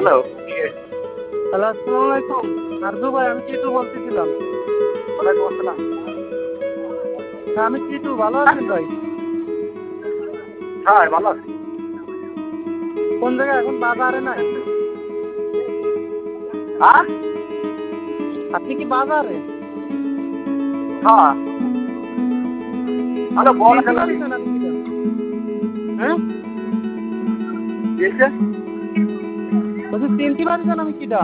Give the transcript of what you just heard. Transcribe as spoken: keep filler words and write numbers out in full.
Hello hello, আসসালামু আলাইকুম। আরজু ভাই, আমি চিটু বলতেছিলাম। ওয়ালাইকুম আসসালাম। হ্যাঁ, আমি চিটু। ভালো আছেন ভাই? হ্যাঁ ভালো আছি। কোন জায়গায়? এখন বাজারে নাই? হ্যাঁ আপনি কি বাজারে? হ্যাঁ হ্যালো বল চিনতে কেন পারছেন আমি কিটা? হ্যাঁ, দিয়েছে বলছি চিনতে পারছেন আমি কিটা?